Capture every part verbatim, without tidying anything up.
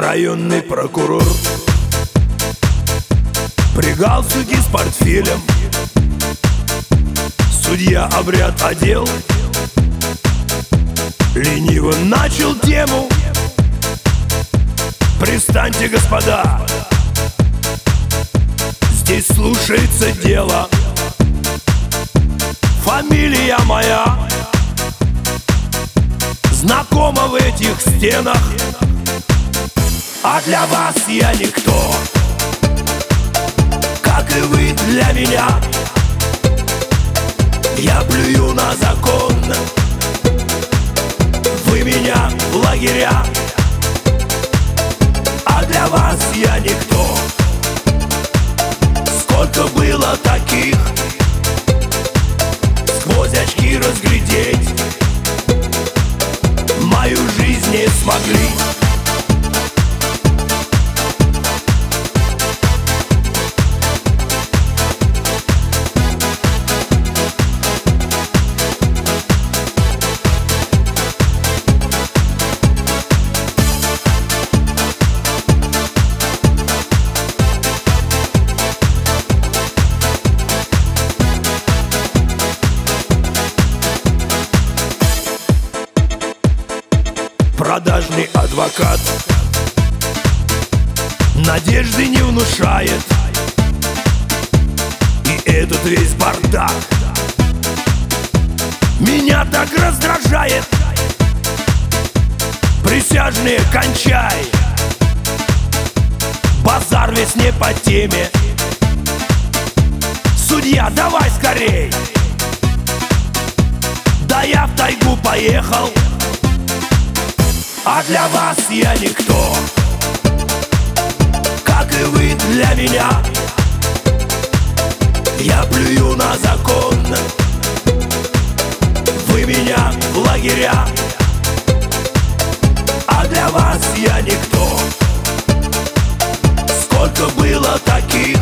районный прокурор при галстуке с портфелем. Судья обряд одел, лениво начал тему. Пристаньте, господа, здесь слушается дело. Фамилия моя знакома в этих стенах, а для вас я никто, как и вы для меня. Я плюю на закон, вы меня в лагеря, а для вас я никто. Сколько было таких, сквозь очки разглядеть мою жизнь не смогли. Продажный адвокат надежды не внушает, и этот весь бардак меня так раздражает. Присяжные, кончай, базар весь не по теме. Судья, давай скорей, да я в тайгу поехал, а для вас я никто, как и вы для меня. Я плюю на закон, вы меня в лагеря, а для вас я никто. Сколько было таких,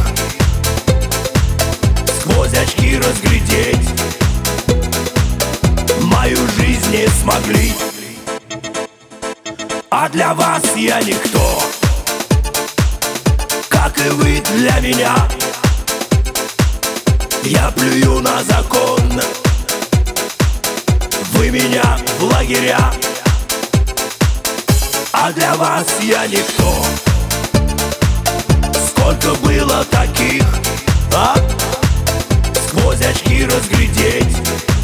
сквозь очки разглядеть мою жизнь не смогли, а для вас я никто, как и вы для меня. Я плюю на закон, вы меня в лагеря, а для вас я никто. Сколько было таких, а? Сквозь очки разглядеть